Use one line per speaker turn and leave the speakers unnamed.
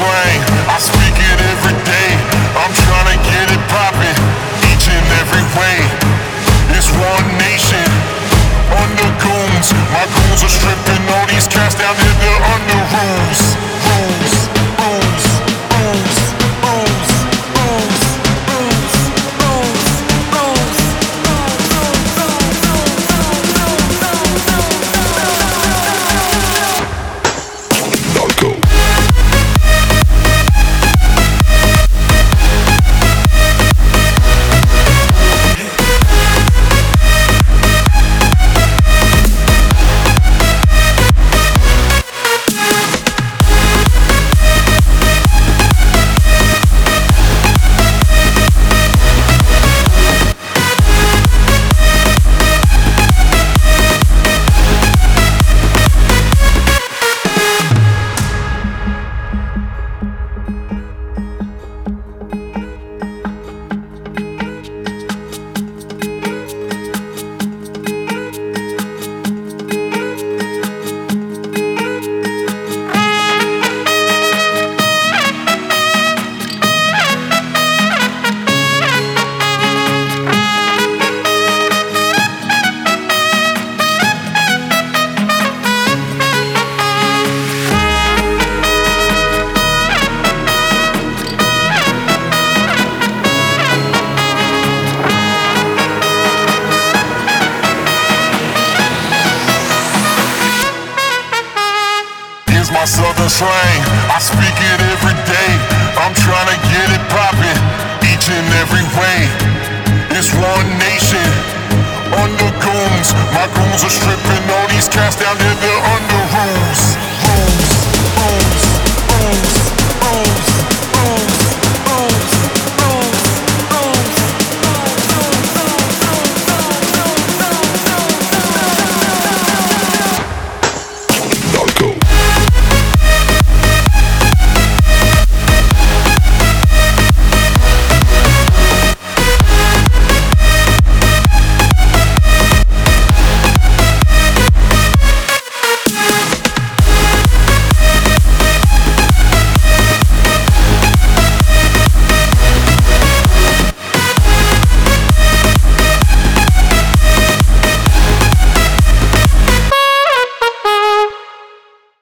slang, I speak it every day. I'm trying to get it poppin', each and every way. It's one nation, under goons. My goons are stripping all these cats down in the under rules. Rules, rules, rules, rules, rules, rules, rules, rules. Narco. My southern slang, I speak it every day. I'm trying to get it poppin', each and every way. It's one nation, under goons. My goons are stripping all these cats down in the under rules.